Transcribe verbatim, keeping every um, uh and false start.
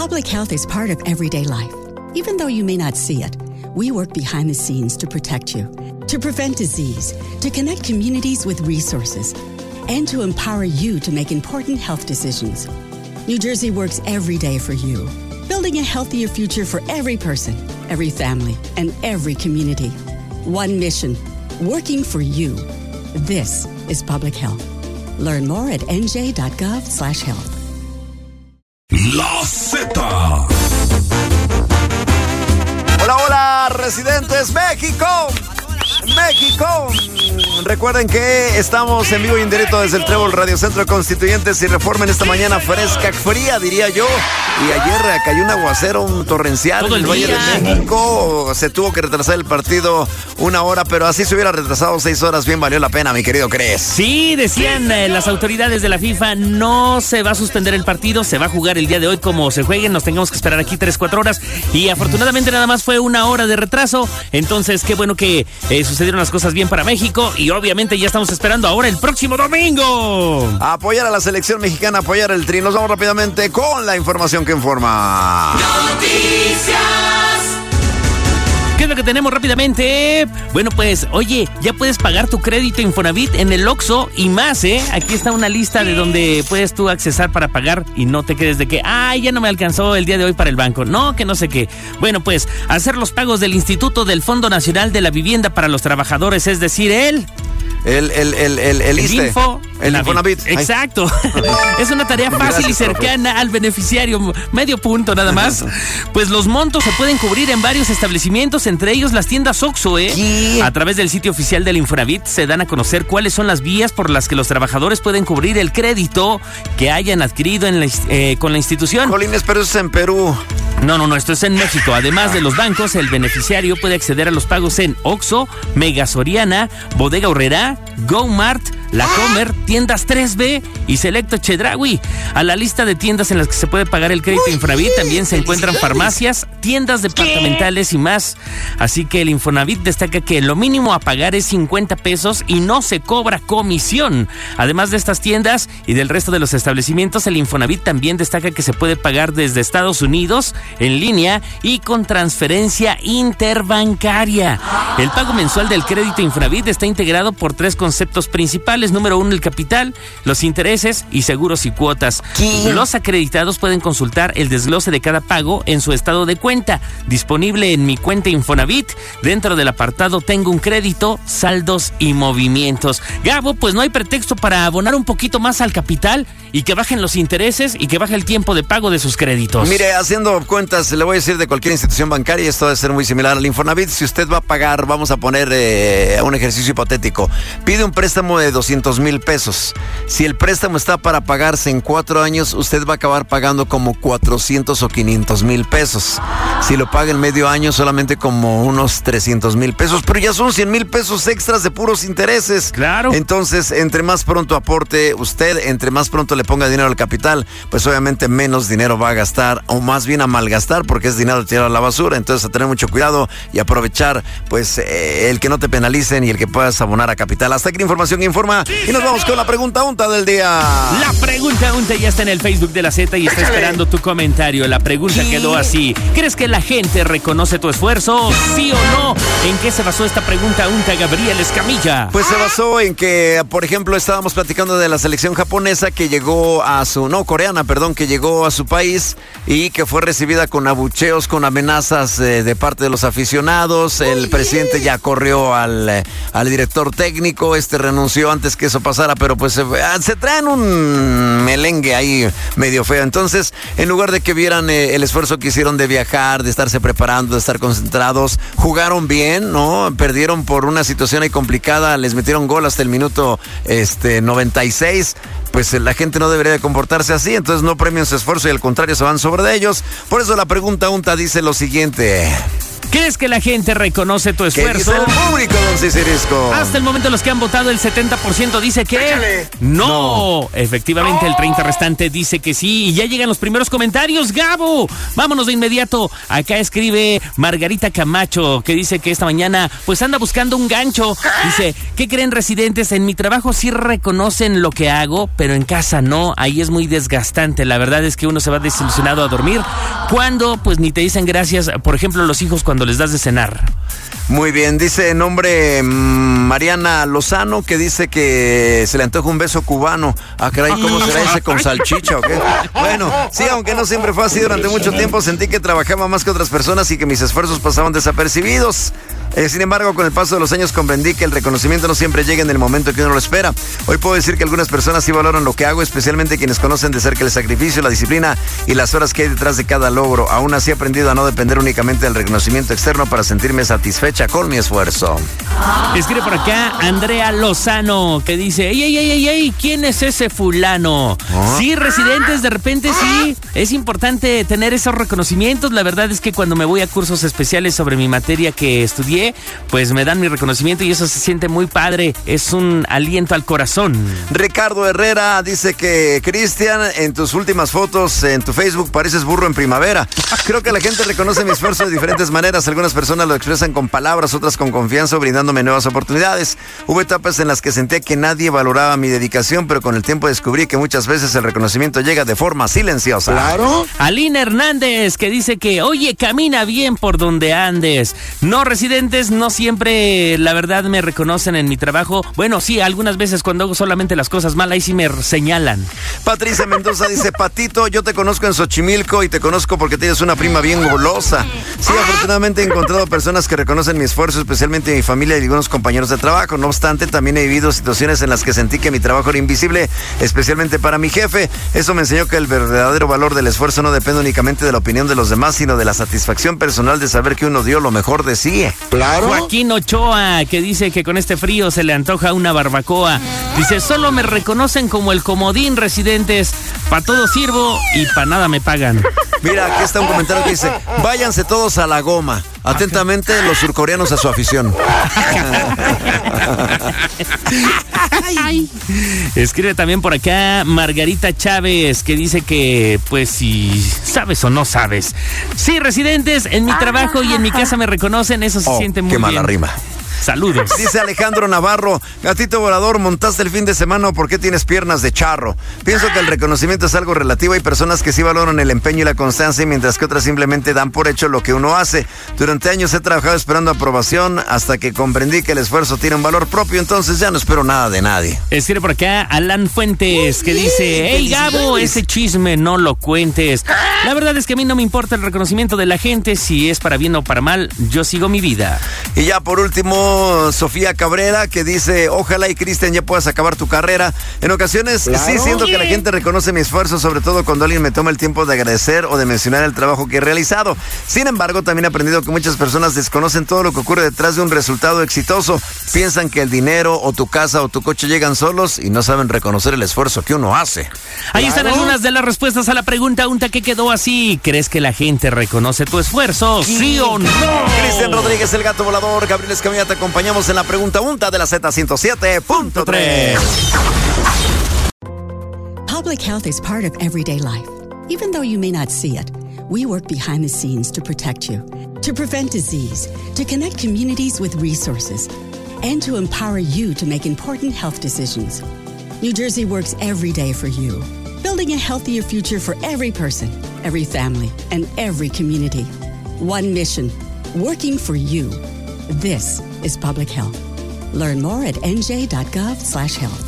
Public health is part of everyday life. Even though you may not see it, we work behind the scenes to protect you, to prevent disease, to connect communities with resources, and to empower you to make important health decisions. New Jersey works every day for you, building a healthier future for every person, every family, and every community. One mission, working for you. This is public health. Learn more at n j dot gov slash health. La Z. Hola, hola, residentes México. México. Recuerden que estamos en vivo y en directo desde el Trébol Radio Centro de Constituyentes y Reforma en esta mañana fresca, fría, diría yo. Y ayer cayó un aguacero, un torrencial en el Valle de México. Se tuvo que retrasar el partido una hora, pero así se hubiera retrasado seis horas. Bien valió la pena, mi querido Cres. Sí, decían eh, las autoridades de la FIFA, no se va a suspender el partido, se va a jugar el día de hoy como se jueguen. Nos tengamos que esperar aquí tres, cuatro horas. Y afortunadamente nada más fue una hora de retraso. Entonces, qué bueno que eh, sucedieron las cosas bien para México. Y obviamente ya estamos esperando ahora el próximo domingo. A apoyar a la selección mexicana, apoyar el Tri. Nos vamos rápidamente con la información que informa. Noticias. ¿Qué es lo que tenemos rápidamente? Bueno, pues, oye, ya puedes pagar tu crédito Infonavit en el Oxxo y más, ¿eh? Aquí está una lista de donde puedes tú accesar para pagar y no te quedes de que, ay, ya no me alcanzó el día de hoy para el banco. No, que no sé qué. Bueno, pues, hacer los pagos del Instituto del Fondo Nacional de la Vivienda para los Trabajadores, es decir, el... El, el, el, el, el, el Info, el Infonavit. Exacto. Es una tarea fácil Gracias, y cercana profe. al beneficiario. Medio punto nada más. Pues los montos se pueden cubrir en varios establecimientos, entre ellos las tiendas Oxxo, ¿eh? ¿Qué? A través del sitio oficial del Infonavit se dan a conocer cuáles son las vías por las que los trabajadores pueden cubrir el crédito que hayan adquirido en la, eh, con la institución. Colines, pero eso es en Perú. No, no, no, esto es en México. Además de los bancos, el beneficiario puede acceder a los pagos en Oxxo, Mega Soriana, Bodega Aurrerá, GoMart, La Comer, Tiendas tres B y Selecto Chedraui. A la lista de tiendas en las que se puede pagar el crédito Infonavit también se encuentran farmacias, tiendas departamentales y más. Así que el Infonavit destaca que lo mínimo a pagar es cincuenta pesos y no se cobra comisión. Además de estas tiendas y del resto de los establecimientos, el Infonavit también destaca que se puede pagar desde Estados Unidos, en línea y con transferencia interbancaria. El pago mensual del crédito Infonavit está integrado por tres conceptos principales. Número uno, el capital, los intereses y seguros y cuotas. ¿Qué? Los acreditados pueden consultar el desglose de cada pago en su estado de cuenta, disponible en Mi Cuenta Infonavit, dentro del apartado Tengo un crédito, saldos y movimientos. Gabo, pues no hay pretexto para abonar un poquito más al capital y que bajen los intereses y que baje el tiempo de pago de sus créditos. Mire, haciendo cuentas, le voy a decir de cualquier institución bancaria, y esto debe ser muy similar al Infonavit. Si usted va a pagar, vamos a poner eh, un ejercicio hipotético, pide un préstamo de doscientos mil pesos. Si el préstamo está para pagarse en cuatro años, usted va a acabar pagando como cuatrocientos o quinientos mil pesos. Si lo paga en medio año, solamente como unos trescientos mil pesos, pero ya son cien mil pesos extras de puros intereses. Claro. Entonces, entre más pronto aporte usted, entre más pronto le ponga dinero al capital, pues obviamente menos dinero va a gastar, o más bien a malgastar, porque es dinero tirado a la basura. Entonces, a tener mucho cuidado y aprovechar, pues, eh, el que no te penalicen y el que puedas abonar a capital. Hasta aquí la información que informa, y nos vamos con la pregunta unta del día. La pregunta unta ya está en el Facebook de la Z y está esperando tu comentario. La pregunta ¿Qué? quedó así: ¿crees que la gente reconoce tu esfuerzo? ¿Sí o no? ¿En qué se basó esta pregunta unta, Gabriel Escamilla? Pues se basó en que, por ejemplo, estábamos platicando de la selección japonesa que llegó a su, no, coreana, perdón, que llegó a su país y que fue recibida con abucheos, con amenazas eh, de parte de los aficionados. El Oye. presidente ya corrió al, eh, al director técnico, este renunció antes que eso pasara, pero pues se, se traen un melengue ahí medio feo. Entonces, en lugar de que vieran eh, el esfuerzo que hicieron de viajar, de estarse preparando, de estar concentrados, jugaron bien, ¿no? Perdieron por una situación ahí complicada, les metieron gol hasta el minuto este, noventa y seis. Pues la gente no debería de comportarse así, entonces no premian su esfuerzo y al contrario se van sobre de ellos. Por eso la pregunta unta dice lo siguiente: ¿Crees que la gente reconoce tu ¿Qué esfuerzo? dice el público, don Cicirisco? Hasta el momento los que han votado, el setenta por ciento dice que Échale. no. No. Efectivamente, el treinta restante dice que sí. Y ya llegan los primeros comentarios, Gabo. Vámonos de inmediato. Acá escribe Margarita Camacho, que dice que esta mañana pues anda buscando un gancho. Dice, ¿qué creen, residentes? En mi trabajo sí reconocen lo que hago, pero en casa no. Ahí es muy desgastante. La verdad es que uno se va desilusionado a dormir cuando pues ni te dicen gracias. Por ejemplo, los hijos cuando les das de cenar. Muy bien, dice nombre mmm, Mariana Lozano, que dice que se le antoja un beso cubano. Ah, caray, ¿cómo será ese con salchicha o qué? Bueno, sí, aunque no siempre fue así, durante mucho tiempo sentí que trabajaba más que otras personas y que mis esfuerzos pasaban desapercibidos. Eh, sin embargo, con el paso de los años comprendí que el reconocimiento no siempre llega en el momento que uno lo espera. Hoy puedo decir que algunas personas sí valoran lo que hago, especialmente quienes conocen de cerca el sacrificio, la disciplina y las horas que hay detrás de cada logro. Aún así he aprendido a no depender únicamente del reconocimiento externo para sentirme satisfecha con mi esfuerzo. Escribe por acá Andrea Lozano, que dice, ey, ey, ey, ey, ey, ¿quién es ese fulano? ¿Ah? Sí, residentes, de repente sí, es importante tener esos reconocimientos. La verdad es que cuando me voy a cursos especiales sobre mi materia que estudié, pues me dan mi reconocimiento y eso se siente muy padre. Es un aliento al corazón. Ricardo Herrera dice que, Cristian, en tus últimas fotos en tu Facebook pareces burro en primavera. Creo que la gente reconoce mi esfuerzo de diferentes maneras. Algunas personas lo expresan con palabras, otras con confianza, brindándome nuevas oportunidades. Hubo etapas en las que sentía que nadie valoraba mi dedicación, pero con el tiempo descubrí que muchas veces el reconocimiento llega de forma silenciosa. Claro. Aline Hernández, que dice que, oye, camina bien por donde andes. No, residentes, no siempre, la verdad, me reconocen en mi trabajo. Bueno, sí, algunas veces cuando hago solamente las cosas mal, ahí sí me señalan. Patricia Mendoza dice, Patito, yo te conozco en Xochimilco y te conozco porque tienes una prima bien golosa. Sí, afortunadamente he encontrado personas que reconocen mi esfuerzo, especialmente mi familia y algunos compañeros de trabajo. No obstante, también he vivido situaciones en las que sentí que mi trabajo era invisible, especialmente para mi jefe. Eso me enseñó que el verdadero valor del esfuerzo no depende únicamente de la opinión de los demás, sino de la satisfacción personal de saber que uno dio lo mejor de sí. Claro. Joaquín Ochoa, que dice que con este frío se le antoja una barbacoa. Dice, solo me reconocen como el comodín, residentes. Pa' todo sirvo y pa' nada me pagan. Mira, aquí está un comentario que dice, váyanse todos a la goma. Atentamente, los surcoreanos a su afición. Escribe también por acá Margarita Chávez, que dice que, pues, si sabes o no sabes. Sí, residentes, en mi trabajo y en mi casa me reconocen, eso se Oh, siente muy qué bien. mala rima. Saludos. Dice Alejandro Navarro, gatito volador, ¿montaste el fin de semana o por qué tienes piernas de charro? Pienso que el reconocimiento es algo relativo. Hay personas que sí valoran el empeño y la constancia, mientras que otras simplemente dan por hecho lo que uno hace. Durante años he trabajado esperando aprobación hasta que comprendí que el esfuerzo tiene un valor propio, entonces ya no espero nada de nadie. Escribe por acá Alan Fuentes, que dice, hey Gabo, ese chisme no lo cuentes. La verdad es que a mí no me importa el reconocimiento de la gente, si es para bien o para mal, yo sigo mi vida. Y ya por último, Sofía Cabrera, que dice, ojalá y Cristian ya puedas acabar tu carrera. En ocasiones Claro. sí siento que la gente reconoce mi esfuerzo, sobre todo cuando alguien me toma el tiempo de agradecer o de mencionar el trabajo que he realizado. Sin embargo, también he aprendido que muchas personas desconocen todo lo que ocurre detrás de un resultado exitoso. Piensan que el dinero o tu casa o tu coche llegan solos y no saben reconocer el esfuerzo que uno hace. Ahí están Claro. algunas de las respuestas a la pregunta unta que quedó así. ¿Crees que la gente reconoce tu esfuerzo? ¿Sí o no? Cristian Rodríguez, el gato volador, Gabriel Escamilla, te acompañamos en la pregunta unta de la Z ciento siete punto tres. Public health is part of everyday life. Even though you may not see it, we work behind the scenes to protect you, to prevent disease, to connect communities with resources, and to empower you to make important health decisions. New Jersey works every day for you, building a healthier future for every person, every family, and every community. One mission, working for you. This is public health. Learn more at n j dot gov slash health.